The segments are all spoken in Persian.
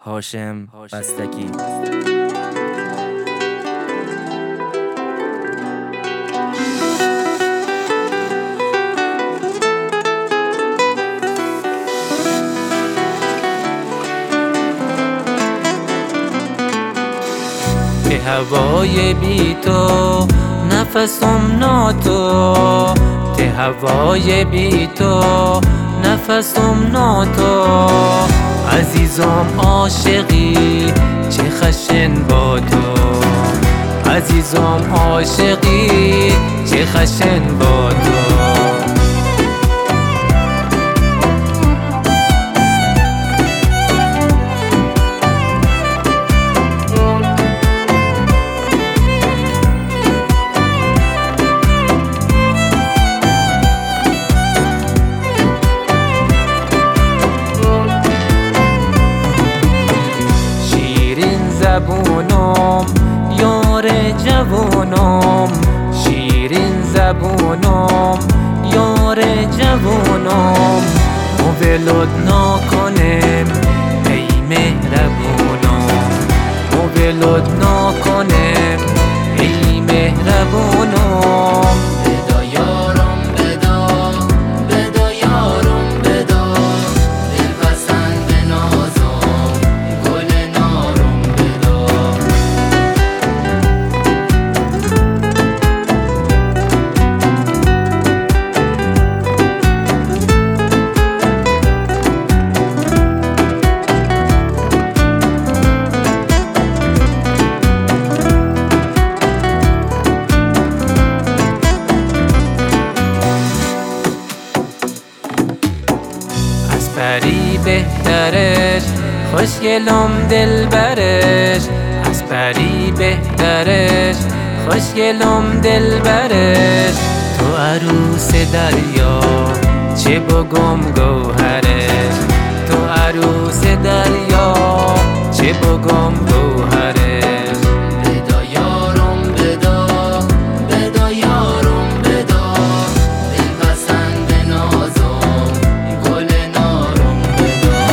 هاشم بستکی. به هوای بی تو نفسم ناتو، به هوای بی تو نفسم ناتو. عزیزم عاشقی چه خشن با تو، عزیزم عاشقی چه خشن با تو. زبونم یار جوانم، شیرین زبونم یار جوانم. مولد نکنم ای مهربونم، مولد نکنم ای مهربونم. بدا یارم بدا، بدا یارم بدا، دلپسند نازم گل نارم بدا. پری بهترش خوشگلم دلبرش، از پری بهترش خوشگلم دلبرش. تو عروس دریا چه بگم گوهرش، تو عروس دریا چه بگم گوهرش. بدا یارم بدا، بدا یارم بدا، دلپسند نازم گل نارم بدا.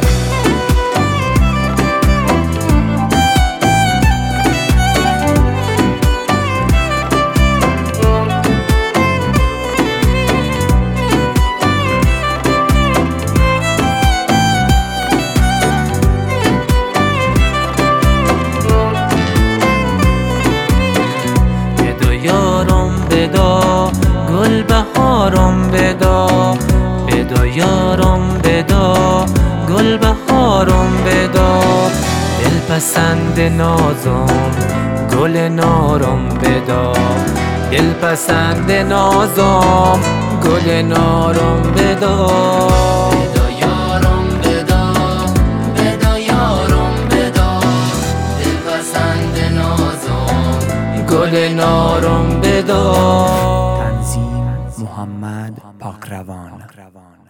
بدا گل بهارم بدا، بدا یارم بدا گل بهارم بدا. دلپسند نازم گل نارم بدا، دلپسند نازم گل نارم بدا. بدا یارم بدا، بدا یارم بدا، دلپسند نازم گل نارم بدا. تنظیم محمد پاکروان.